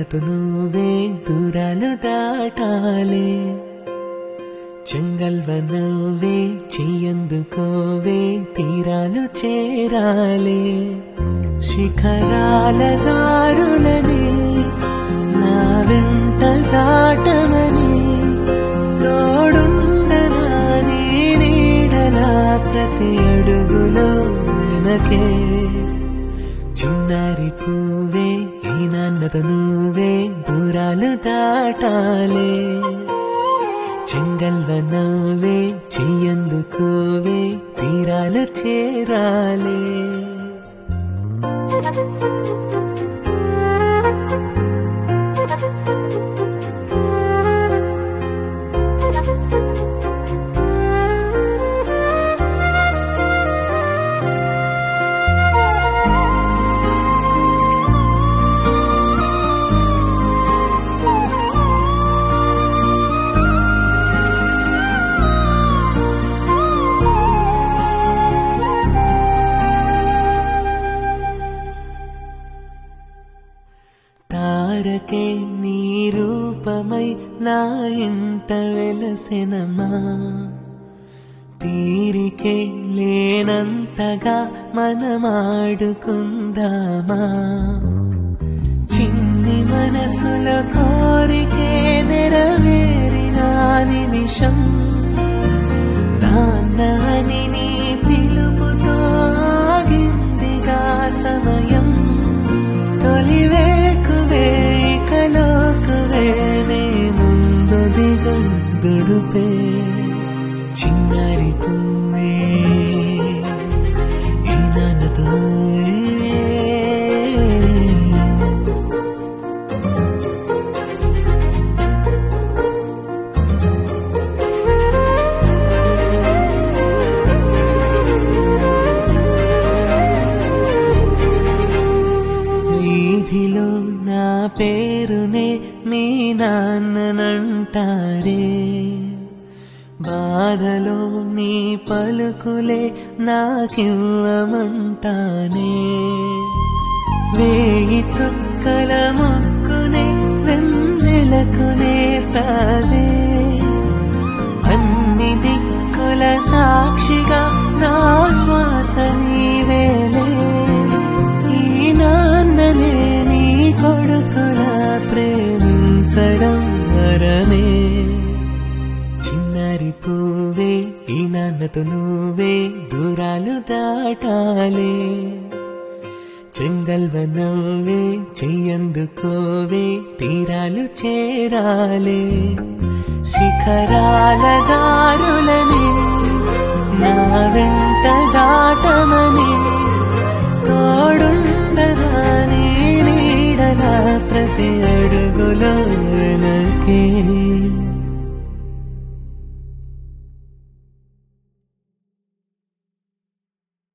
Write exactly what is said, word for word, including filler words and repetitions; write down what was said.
నాన్నతో నువ్వే దూరాలు దాటాలే చెంగల్వ నువ్వే చెయ్యందుకోవే తీరాలు చేరాలే శిఖరాల దారులని నా వెంట దాటమని తోడుండనా నీ నీడలా ప్రతి అడుగులో వెనకే చిన్నారి పువ్వే ఈ నాన్నతో నువ్వే దూరాలు దాటాలే చెంగల్వ నవ్వే చెయ్యందుకోవే తీరాలు చేరాలే తారకే నీ రూపమై నా ఇంట వెలసెనమా తీరికే లేనంతగా మనమాడుకుందామా చిన్ని మనసుల కోరికే నెరవేరిన నిమిషం నాన్న అని నీ పిలుపుతో ఆగిందిగా సమయం తొలివేకువే కలోకువే నే ముందు దిగొద్దుడుపే చిన్నారి పువ్వే ఈ నాన్నతో వీధిలో నా పేరునే మీ నాన్ననంటారే బాధలో నీ పలుకులే నాకివ్వమంటానే వేయి చుక్కల మొక్కునే వెన్నెలకునే తాదే అన్ని దిక్కుల సాక్షిగా నా శ్వాస నీవేలే ఈ నాన్ననే నీ కొడుకులా ప్రేమించడం వరమే చిన్నారి పువ్వే ఈ నాన్నతో నువ్వే దూరాలు దాటాలే చెంగల్వ నవ్వే చెయ్యందుకోవే తీరాలు చేరాలే శిఖరాల దారులని నా వెంట దాటమని తోడుండగా నీ నీడలా ప్రతి అడుగు